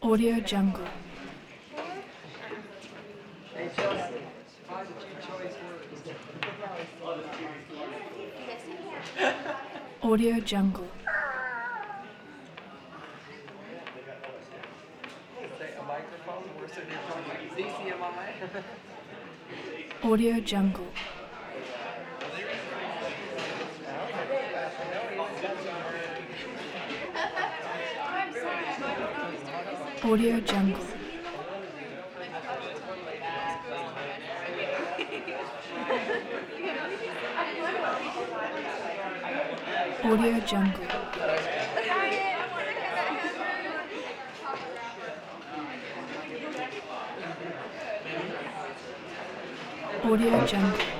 Audio Jungle. Hey Chelsea, find a few choice words. Audio Jungle. Say a microphone, we're sitting here talking like CCMI. Audio Jungle. Audio Jungle. Audio Jungle. Audio Jungle.